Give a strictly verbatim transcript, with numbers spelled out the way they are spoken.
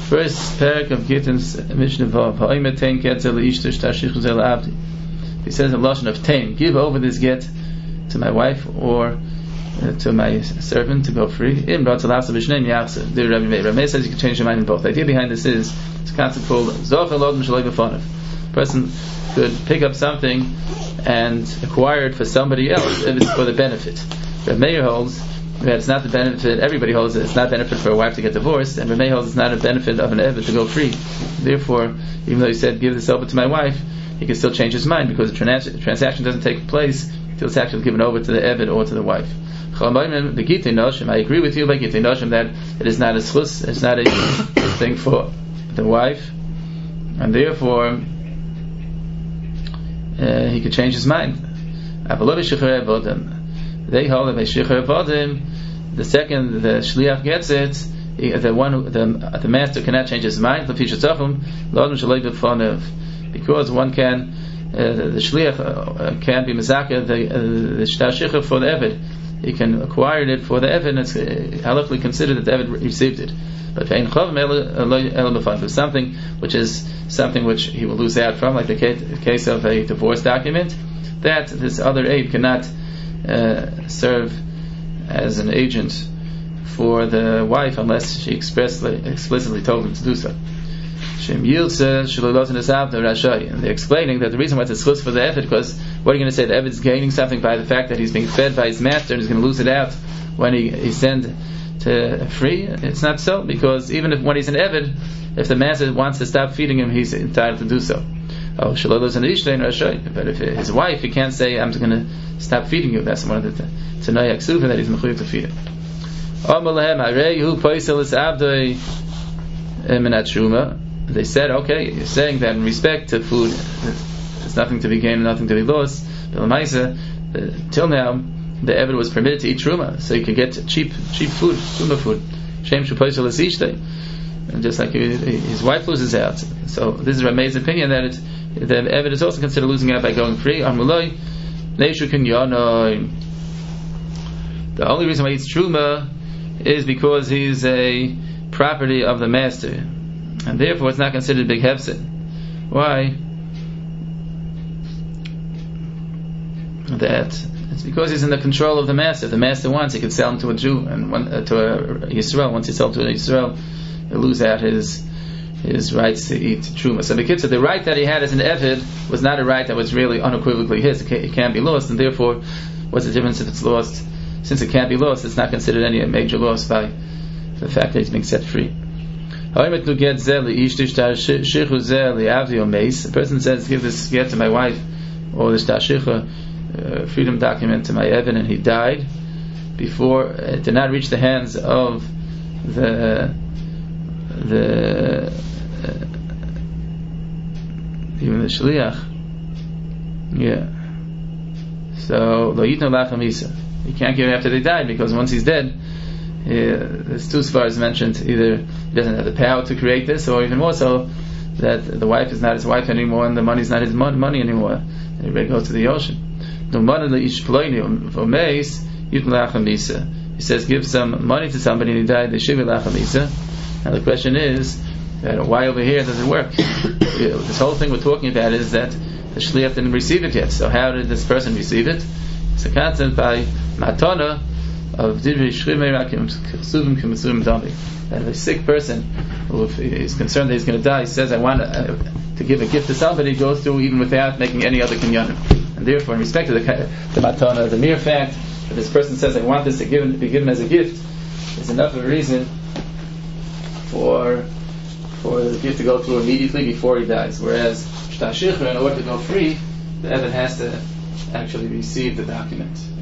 First parak of Gittin's Mishnah Vav. Ha'omer tein ketzel leishto shtashichu zel abdi. He says in Lashon of tein, give over this get to my wife or uh, to my servant to go free. Im ratzalasa b'shneim yachse. The Rabbi Meir. Rabbi Meir says you can change your mind in both. The idea behind this is it's a concept called zocher lodem shaloi b'fonav. A person could pick up something and acquire it for somebody else if it's for the benefit. Rabbi Meir holds that it's not the benefit. Everybody holds that it's not benefit for a wife to get divorced, and Rabbi Meir holds it's not a benefit of an eved to go free. Therefore, even though he said give this over to my wife, he can still change his mind because the trans- transaction doesn't take place until it's actually given over to the eved or to the wife. I agree with you by Gitei Noshim that it is not a schus, it's not a thing for the wife, and therefore uh, he could change his mind. They hold that by Shichar Avodim, the second the Shliach gets it, the one who, the, the master cannot change his mind. Because one can, uh, the Shliach uh, can be Mezakeh, the, uh, the Shichar for the Eved. He can acquire it for the Eved, and it's uh, halachically considered that the Eved received it. But for something which is something which he will lose out from, like the case of a divorce document, that this other aid cannot Uh, serve as an agent for the wife unless she expressly, explicitly told him to do so. And they're explaining that the reason why it's a schus for the Eved, because what are you going to say? The Eved is gaining something by the fact that he's being fed by his master and he's going to lose it out when he, he's sent to free. It's not so, because even if when he's an Eved, if the master wants to stop feeding him, he's entitled to do so. Oh, but if his wife, he can't say, I'm going to stop feeding you. That's one of the Tanai Aksuva that he's mechuyev to feed him. They said, okay, you're saying that in respect to food, there's nothing to be gained, nothing to be lost. But till now, the Eved was permitted to eat truma, so he could get cheap, cheap food, truma food. Shem shupoisel isishtei. And just like his wife loses out. So this is Ramey's opinion that it, the Eved is also considered losing out by going free. The only reason why he's truma is because he's a property of the master, and therefore it's not considered big hefset. Why? That it's because he's in the control of the master. If the master wants, he could sell him to a Jew, and one, uh, to a Yisrael. Once he sells to a Yisrael, he'll lose out his his rights to eat truma. So the kid said the right that he had as an Eved was not a right that was really unequivocally his. It, can, it can't be lost, and therefore, what's the difference if it's lost? Since it can't be lost, it's not considered any major loss by the fact that he's being set free. A person says, give this get to my wife, or this tashicha, uh, freedom document to my Eved, and he died before it did not reach the hands of the the uh, even the shliach. Yeah. So lo yitnu lachem isa. You can't give him after they died, because once he's dead, uh, there's two svars mentioned. Either he doesn't have the power to create this, or even more so, that the wife is not his wife anymore and the money is not his mon- money anymore. And he goes to the ocean. He says, give some money to somebody and he died. Now the question is, that why over here does it work? This whole thing we're talking about is that the shliach didn't receive it yet. So how did this person receive it? It's a concept by matana of divrei shrimei rakim ksuvim k'mesuvim dami. That if a sick person who is concerned that he's going to die, he says, I want uh, to give a gift to somebody, goes through even without making any other kinyanim. And therefore, in respect to the, the matana, the mere fact that this person says, I want this to, give, to be given as a gift, is enough of a reason for for the gift to go through immediately before he dies. Whereas shtashicha, in order to go free, the Eved has to actually receive the document.